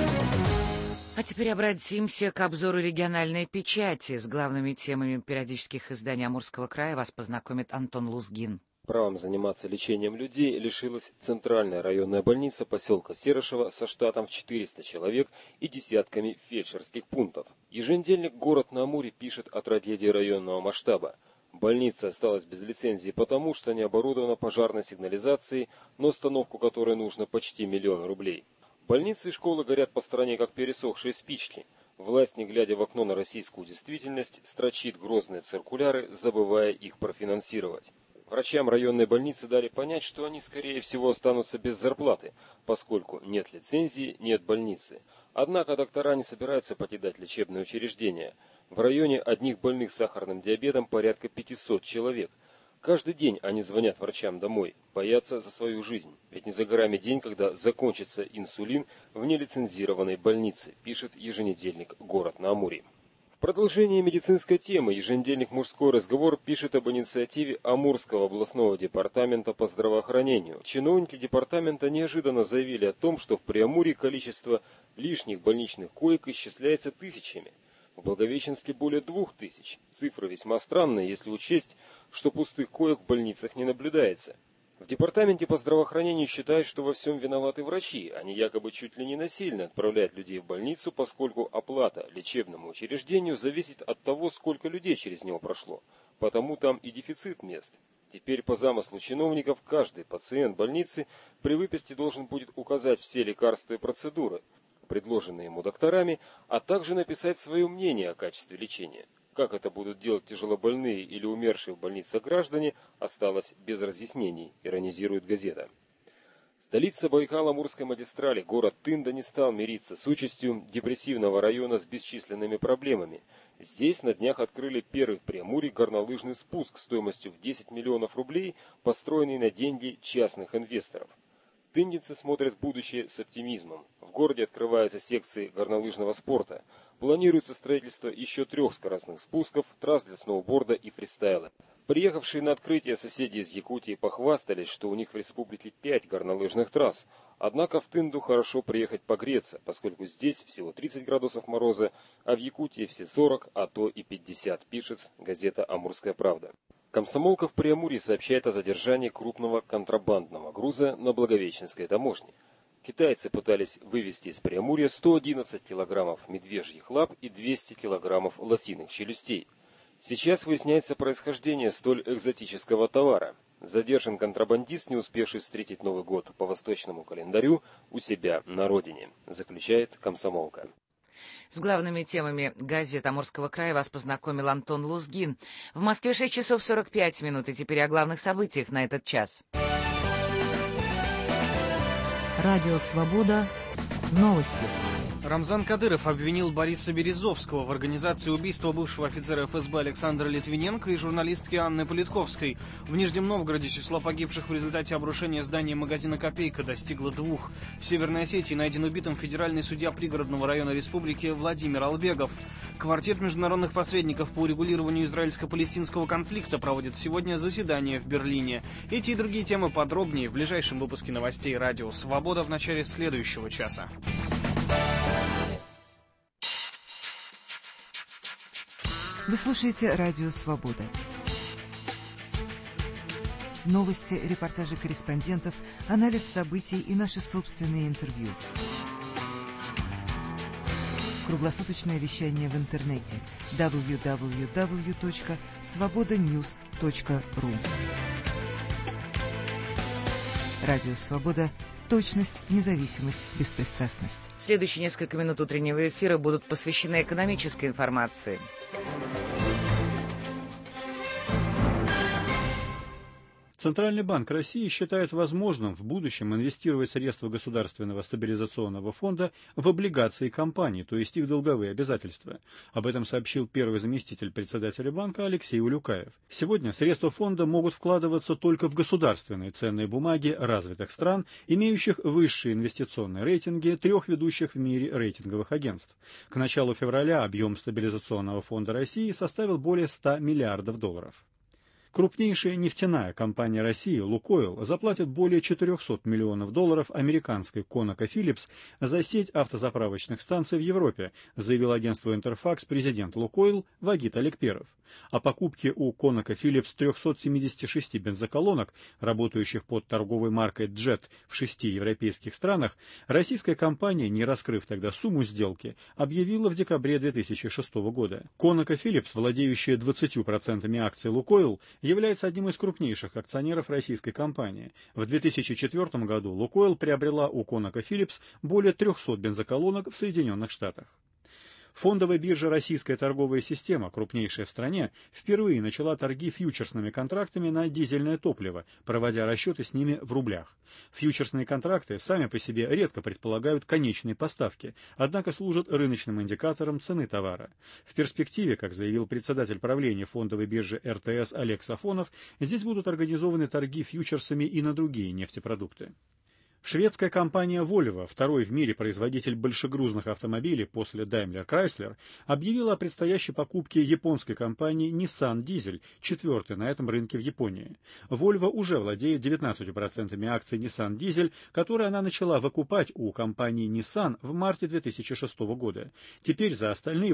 А теперь обратимся к обзору региональной печати. С главными темами периодических изданий Амурского края вас познакомит Антон Лузгин. Правом заниматься лечением людей лишилась центральная районная больница поселка Серышево со штатом в 400 человек и десятками фельдшерских пунктов. Еженедельник «Город на Амуре» пишет о трагедии районного масштаба. Больница осталась без лицензии потому, что не оборудована пожарной сигнализацией, на установку которой нужно почти 1 000 000 рублей. Больницы и школы горят по стране, как пересохшие спички. Власть, не глядя в окно на российскую действительность, строчит грозные циркуляры, забывая их профинансировать. Врачам районной больницы дали понять, что они, скорее всего, останутся без зарплаты, поскольку нет лицензии, нет больницы. Однако доктора не собираются покидать лечебные учреждения. В районе одних больных сахарным диабетом порядка 500 человек. Каждый день они звонят врачам домой, боятся за свою жизнь. Ведь не за горами день, когда закончится инсулин в нелицензированной больнице, пишет еженедельник «Город на Амуре». В продолжение медицинской темы еженедельник «Мужской разговор» пишет об инициативе Амурского областного департамента по здравоохранению. Чиновники департамента неожиданно заявили о том, что в Преамурье количество лишних больничных коек исчисляется тысячами. В Благовещенске более 2000. Цифры весьма странные, если учесть, что пустых коек в больницах не наблюдается. В департаменте по здравоохранению считают, что во всем виноваты врачи. Они якобы чуть ли не насильно отправляют людей в больницу, поскольку оплата лечебному учреждению зависит от того, сколько людей через него прошло. Потому там и дефицит мест. Теперь по замыслу чиновников каждый пациент больницы при выписке должен будет указать все лекарства и процедуры, предложенные ему докторами, а также написать свое мнение о качестве лечения. Как это будут делать тяжелобольные или умершие в больницах граждане, осталось без разъяснений, иронизирует газета. Столица Байкало-Амурской магистрали, город Тында, не стал мириться с участью депрессивного района с бесчисленными проблемами. Здесь на днях открыли первый в Преамурье горнолыжный спуск стоимостью в 10 миллионов рублей, построенный на деньги частных инвесторов. Тындинцы смотрят в будущее с оптимизмом. В городе открываются секции горнолыжного спорта. Планируется строительство еще 3 скоростных спусков, трасс для сноуборда и фристайла. Приехавшие на открытие соседи из Якутии похвастались, что у них в республике 5 горнолыжных трасс. Однако в Тынду хорошо приехать погреться, поскольку здесь всего 30 градусов мороза, а в Якутии все 40, а то и 50, пишет газета «Амурская правда». Комсомолка в Преамурье сообщает о задержании крупного контрабандного груза на Благовещенской таможне. Китайцы пытались вывезти из Преамурья 111 килограммов медвежьих лап и 200 килограммов лосиных челюстей. Сейчас выясняется происхождение столь экзотического товара. Задержан контрабандист, не успевший встретить Новый год по восточному календарю у себя на родине, заключает комсомолка. С главными темами газет Амурского края вас познакомил Антон Лузгин. В Москве 6 часов 45 минут, и теперь о главных событиях на этот час. Радио «Свобода». Новости. Рамзан Кадыров обвинил Бориса Березовского в организации убийства бывшего офицера ФСБ Александра Литвиненко и журналистки Анны Политковской. В Нижнем Новгороде число погибших в результате обрушения здания магазина «Копейка» достигло 2. В Северной Осетии найден убитым федеральный судья пригородного района республики Владимир Албегов. Квартет международных посредников по урегулированию израильско-палестинского конфликта проводит сегодня заседание в Берлине. Эти и другие темы подробнее в ближайшем выпуске новостей «Радио Свобода» в начале следующего часа. Вы слушаете «Радио Свобода». Новости, репортажи корреспондентов, анализ событий и наши собственные интервью. Круглосуточное вещание в интернете www.svobodanews.ru. Радио Свобода. точность, независимость, беспристрастность. Следующие несколько минут утреннего эфира будут посвящены экономической информации. Центральный банк России считает возможным в будущем инвестировать средства Государственного стабилизационного фонда в облигации компаний, то есть их долговые обязательства. Об этом сообщил первый заместитель председателя банка Алексей Улюкаев. Сегодня средства фонда могут вкладываться только в государственные ценные бумаги развитых стран, имеющих высшие инвестиционные рейтинги 3 ведущих в мире рейтинговых агентств. К началу февраля объем стабилизационного фонда России составил более 100 миллиардов долларов. Крупнейшая нефтяная компания России «Лукойл» заплатит более 400 миллионов долларов американской ConocoPhillips за сеть автозаправочных станций в Европе, заявил агентству «Интерфакс» президент «Лукойл» Вагит Алекперов. О покупке у ConocoPhillips 376 бензоколонок, работающих под торговой маркой JET в 6 европейских странах, российская компания, не раскрыв тогда сумму сделки, объявила в декабре 2006 года. ConocoPhillips, владеющая 20% акций «Лукойл», является одним из крупнейших акционеров российской компании. В 2004 году «Лукойл» приобрела у ConocoPhillips более 300 бензоколонок в Соединенных Штатах. Фондовая биржа «Российская торговая система», крупнейшая в стране, впервые начала торги фьючерсными контрактами на дизельное топливо, проводя расчеты с ними в рублях. Фьючерсные контракты сами по себе редко предполагают конечные поставки, однако служат рыночным индикатором цены товара. В перспективе, как заявил председатель правления фондовой биржи РТС Олег Сафонов, здесь будут организованы торги фьючерсами и на другие нефтепродукты. Шведская компания Volvo, второй в мире производитель большегрузных автомобилей после Daimler Chrysler, объявила о предстоящей покупке японской компании Nissan Diesel, четвертой на этом рынке в Японии. Volvo уже владеет 19% акций Nissan Diesel, которые она начала выкупать у компании Nissan в марте 2006 года. Теперь за остальные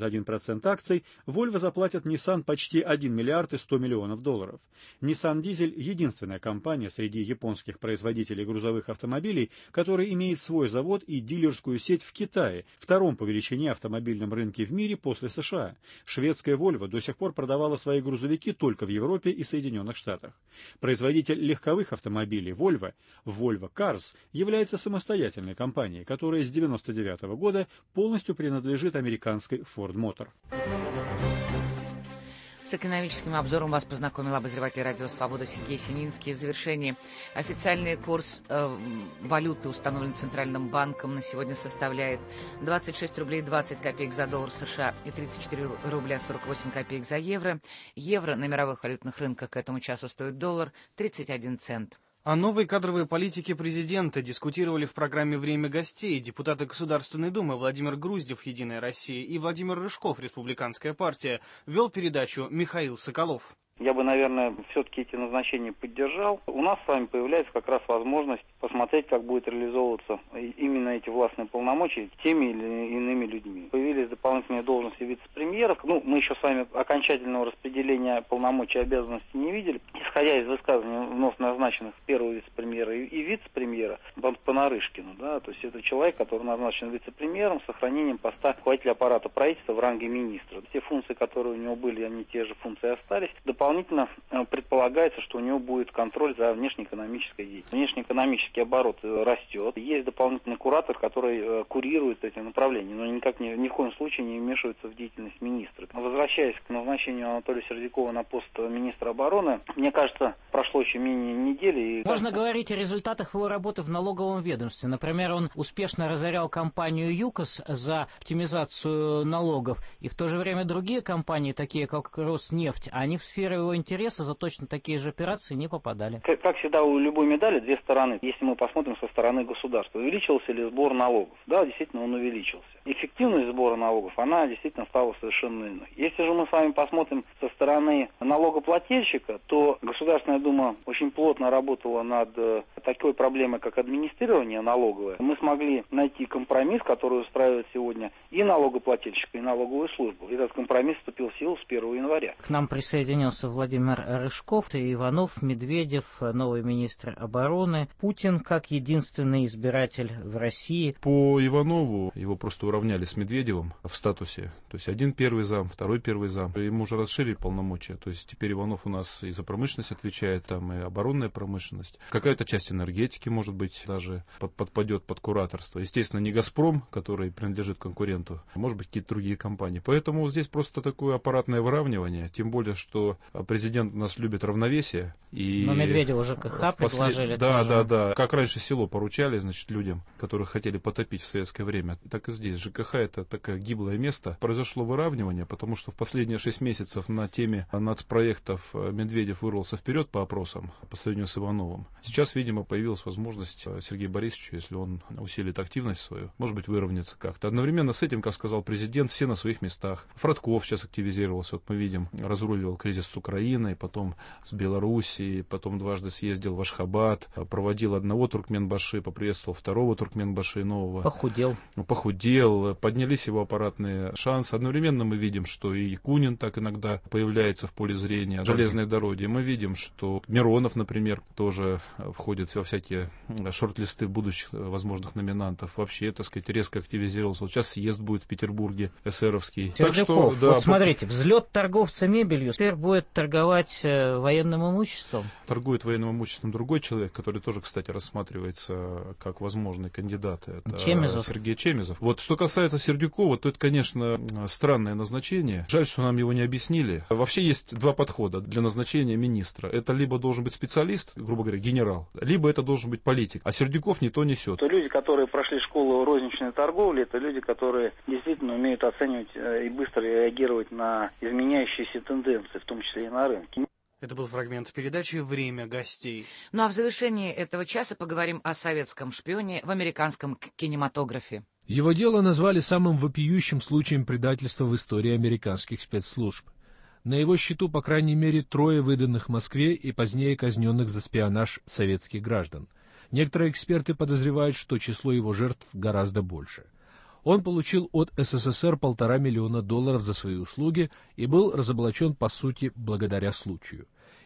81% акций Volvo заплатит Nissan почти 1 миллиард и 100 миллионов долларов. Nissan Diesel – единственная компания среди японских производителей грузовых автомобилей, который имеет свой завод и дилерскую сеть в Китае, втором по величине автомобильном рынке в мире после США. Шведская Volvo до сих пор продавала свои грузовики только в Европе и Соединенных Штатах. Производитель легковых автомобилей Volvo Cars является самостоятельной компанией, которая с 1999 года полностью принадлежит американской Ford Motor. С экономическим обзором вас познакомил обозреватель «Радио Свобода» Сергей Семинский. В завершении официальный курс валюты, установленный Центральным банком, на сегодня составляет 26 рублей 20 копеек за доллар США и 34 рубля 48 копеек за евро. Евро на мировых валютных рынках к этому часу стоит доллар 31 цент. О новой кадровой политике президента дискутировали в программе «Время гостей» депутаты Государственной Думы Владимир Груздев, «Единая Россия», и Владимир Рыжков, Республиканская партия. Вел передачу Михаил Соколов. Я бы, наверное, все-таки эти назначения поддержал. У нас с вами появляется как раз возможность посмотреть, как будет реализовываться именно эти властные полномочия теми или иными людьми. Появились дополнительные должности вице-премьеров. Мы еще с вами окончательного распределения полномочий и обязанностей не видели. Исходя из высказываний вновь назначенных первого вице-премьера и вице-премьера по Нарышкину, да, то есть это человек, который назначен вице-премьером с сохранением поста руководителя аппарата правительства в ранге министра. Те функции, которые у него были, они те же функции остались. Дополнительно предполагается, что у него будет контроль за внешнеэкономической деятельностью. Внешнеэкономический оборот растет. Есть дополнительный куратор, который курирует эти направления, но никак ни в коем случае не вмешивается в деятельность министра. Возвращаясь к назначению Анатолия Сердюкова на пост министра обороны, мне кажется, прошло еще менее недели. Можно говорить о результатах его работы в налоговом ведомстве. Например, он успешно разорял компанию ЮКОС за оптимизацию налогов, и в то же время другие компании, такие как Роснефть, они в сферу его интереса за точно такие же операции не попадали. Как всегда, у любой медали две стороны. Если мы посмотрим со стороны государства, увеличился ли сбор налогов? Да, действительно, он увеличился. Эффективность сбора налогов, она действительно стала совершенно иной. Если же мы с вами посмотрим со стороны налогоплательщика, то Государственная Дума очень плотно работала над такой проблемой, как администрирование налоговое. Мы смогли найти компромисс, который устраивает сегодня и налогоплательщика, и налоговую службу. Этот компромисс вступил в силу с 1 января. К нам присоединился Владимир Рыжков, Иванов, Медведев, новый министр обороны, Путин как единственный избиратель в России. По Иванову его просто уравняли с Медведевым в статусе. То есть один первый зам, второй первый зам. Ему уже расширили полномочия. То есть теперь Иванов у нас и за промышленность промышленность отвечает, там и оборонная промышленность. Какая-то часть энергетики, может быть, даже подпадет под кураторство. Естественно, не «Газпром», который принадлежит конкуренту, а может быть, какие-то другие компании. Поэтому здесь просто такое аппаратное выравнивание, тем более, что президент у нас любит равновесие. И но Медведеву ЖКХ предложили. Да. Как раньше село поручали, значит, людям, которых хотели потопить в советское время, так и здесь. ЖКХ — это такое гиблое место. Произошло выравнивание, потому что в последние 6 месяцев на теме нацпроектов Медведев вырвался вперед по опросам по сравнению с Ивановым. Сейчас, видимо, появилась возможность Сергею Борисовичу, если он усилит активность свою, может быть, выровняться как-то. Одновременно с этим, как сказал президент, все на своих местах. Фродков сейчас активизировался, вот мы видим, разруливал кризис с Украиной, потом с Белоруссией, потом дважды съездил в Ашхабад, проводил одного туркменбаши, поприветствовал второго туркменбаши нового. Похудел, поднялись его аппаратные шансы. Одновременно мы видим, что и Якунин так иногда появляется в поле зрения, железной дороги. Мы видим, что Миронов, например, тоже входит во всякие шорт-листы будущих возможных номинантов. Вообще, так сказать, резко активизировался. Вот сейчас съезд будет в Петербурге, эсеровский. Так что, да, вот смотрите, взлет торговца мебелью теперь будет торговать военным имуществом. Торгует военным имуществом другой человек, который тоже, кстати, рассматривается как возможный кандидат. Это Чемезов. Сергей Чемезов. Вот что касается Сердюкова, то это, конечно, странное назначение. Жаль, что нам его не объяснили. Вообще есть два подхода для назначения министра. Это либо должен быть специалист, грубо говоря, генерал, либо это должен быть политик. А Сердюков не то несет. То люди, которые прошли школу розничной торговли, это люди, которые действительно умеют оценивать и быстро реагировать на изменяющиеся тенденции, в том числе и на рынке. Это был фрагмент передачи «Время гостей». Ну а в завершении этого часа поговорим о советском шпионе в американском кинематографе. Его дело назвали самым вопиющим случаем предательства в истории американских спецслужб. На его счету, по крайней мере, 3 выданных Москве и позднее казненных за шпионаж советских граждан. Некоторые эксперты подозревают, что число его жертв гораздо больше. Он получил от СССР $1,5 миллиона за свои услуги и был разоблачен, по сути, благодаря случаю.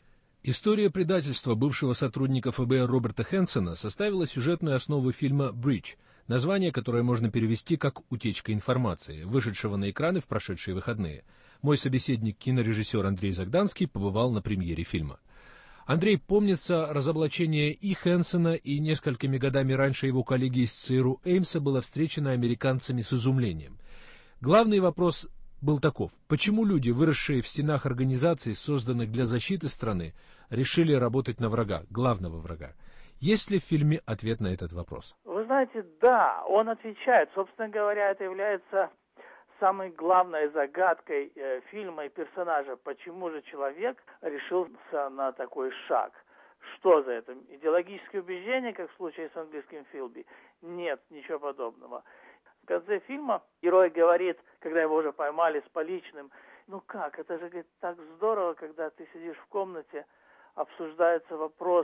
История предательства бывшего сотрудника ФБР Роберта Хэнсона составила сюжетную основу фильма «Бридж», название, которое можно перевести как «Утечка информации», вышедшего на экраны в прошедшие выходные. Мой собеседник, кинорежиссер Андрей Загданский, побывал на премьере фильма. Андрей, помнится, разоблачение и Хэнсона, и несколькими годами раньше его коллеги из ЦРУ Эймса было встречено американцами с изумлением. Главный вопрос был таков: почему люди, выросшие в стенах организаций, созданных для защиты страны, решили работать на врага, главного врага? Есть ли в фильме ответ на этот вопрос? Вы знаете, да, он отвечает. Собственно говоря, это является самой главной загадкой фильма и персонажа. Почему же человек решился на такой шаг? Что за это? Идеологические убеждения, как в случае с английским Филби? Нет, ничего подобного. В конце фильма герой говорит, когда его уже поймали с поличным: ну как, это же, говорит, так здорово, когда ты сидишь в комнате, обсуждается вопрос,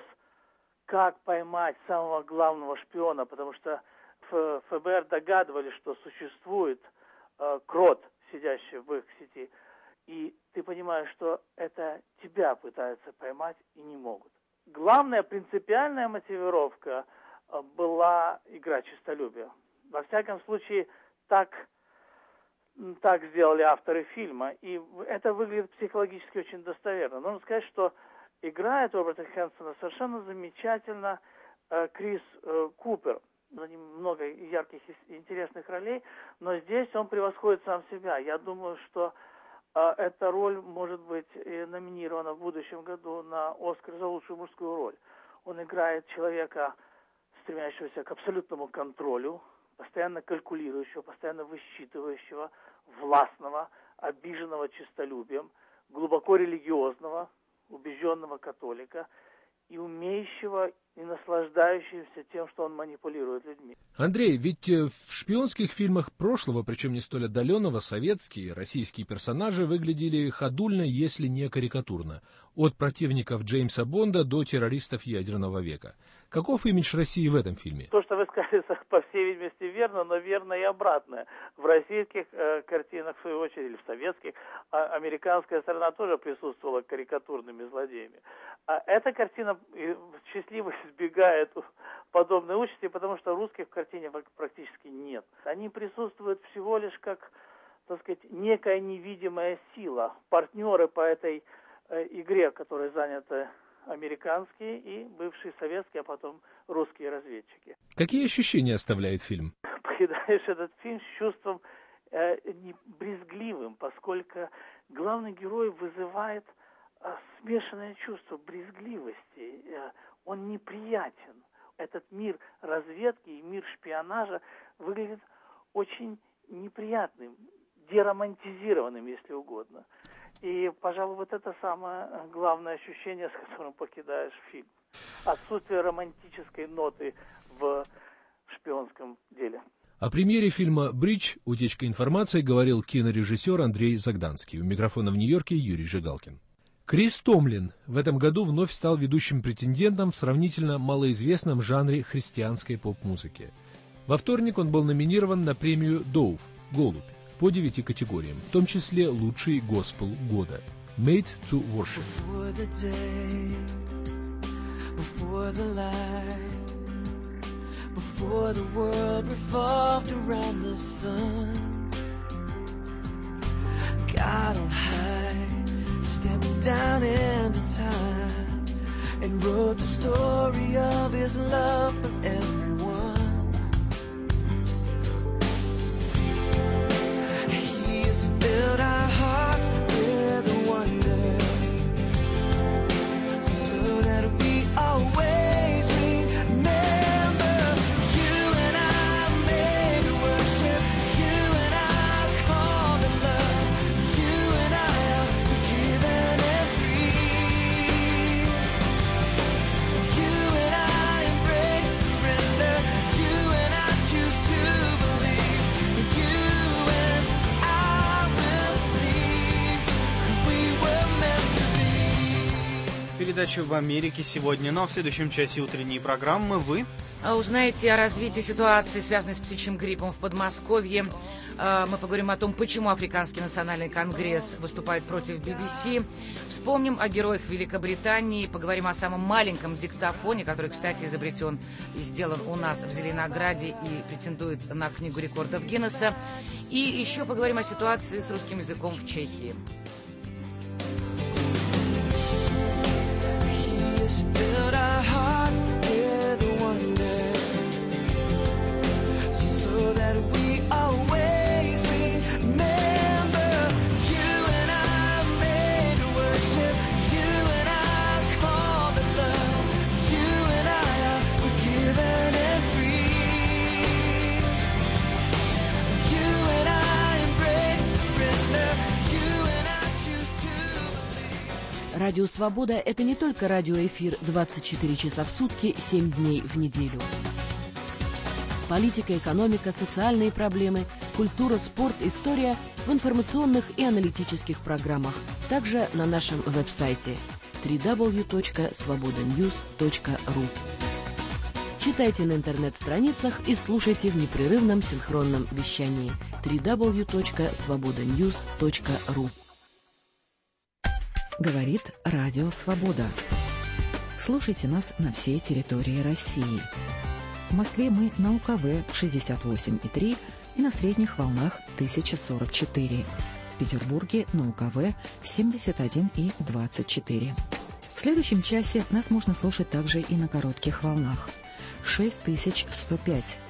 как поймать самого главного шпиона, потому что в ФБР догадывались, что существует крот, сидящий в их сети, и ты понимаешь, что это тебя пытаются поймать и не могут. Главная принципиальная мотивировка была игра честолюбия. Во всяком случае, так сделали авторы фильма, и это выглядит психологически очень достоверно. Нужно сказать, что играет Роберта Хэнсона совершенно замечательно Крис Купер. За ним много ярких и интересных ролей, но здесь он превосходит сам себя. Я думаю, что эта роль может быть номинирована в будущем году на «Оскар» за лучшую мужскую роль. Он играет человека, стремящегося к абсолютному контролю, постоянно калькулирующего, постоянно высчитывающего, властного, обиженного честолюбием, глубоко религиозного, убежденного католика и умеющего и наслаждающегося тем, что он манипулирует людьми. Андрей, ведь в шпионских фильмах прошлого, причем не столь отдаленного, советские и российские персонажи выглядели ходульно, если не карикатурно. От противников Джеймса Бонда до террористов ядерного века. Каков имидж России в этом фильме? То, что вы сказали, по всей видимости, верно, но верно и обратное. В российских картинах, в свою очередь, или в советских, американская сторона тоже присутствовала карикатурными злодеями. Эта картина счастливо избегает подобной участи, потому что русских в картине практически нет. Они присутствуют всего лишь как, так сказать, некая невидимая сила, партнеры по этой игре, которой заняты американские и бывшие советские, а потом русские разведчики. Какие ощущения оставляет фильм? Покидаешь этот фильм с чувством не брезгливым, поскольку главный герой вызывает смешанное чувство брезгливости. Он неприятен. Этот мир разведки и мир шпионажа выглядит очень неприятным, деромантизированным, если угодно. И, пожалуй, вот это самое главное ощущение, с которым покидаешь фильм. Отсутствие романтической ноты в шпионском деле. О премьере фильма «Бридж. Утечка информации» говорил кинорежиссер Андрей Загданский. У микрофона в Нью-Йорке Юрий Жигалкин. Крис Томлин в этом году вновь стал ведущим претендентом в сравнительно малоизвестном жанре христианской поп-музыки. Во вторник он был номинирован на премию Dove «Голубь» по 9 категориям, в том числе лучший госпел года «Made to Worship». Before the world revolved around the sun, God on high stepped down into time and wrote the story of His love for everyone. He has filled our hearts with wonder, so that we always Передача в Америке сегодня, но в следующем часе утренней программы вы узнаете о развитии ситуации, связанной с птичьим гриппом в Подмосковье. Мы поговорим о том, почему Африканский национальный конгресс выступает против BBC. Вспомним о героях Великобритании, поговорим о самом маленьком диктофоне, который, кстати, изобретен и сделан у нас в Зеленограде и претендует на книгу рекордов Гиннесса. И еще поговорим о ситуации с русским языком в Чехии. Filled our hearts with wonder, so that we always remember you and I made to worship, you and I called to love, you and I are forgiven and free, you and I embrace surrender, you and I choose to believe. Радио «Свобода» — это не только радиоэфир 24 часа в сутки, 7 дней в неделю. Политика, экономика, социальные проблемы, культура, спорт, история в информационных и аналитических программах. Также на нашем веб-сайте www.svobodanews.ru. Читайте на интернет-страницах и слушайте в непрерывном синхронном вещании www.svobodanews.ru. Говорит Радио Свобода. Слушайте нас на всей территории России. В Москве мы на УКВ 68,3 и на средних волнах 1044. В Петербурге на УКВ 71,24. В следующем часе нас можно слушать также и на коротких волнах. 6105,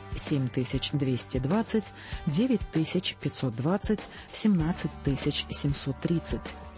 7220, 9520, 17730.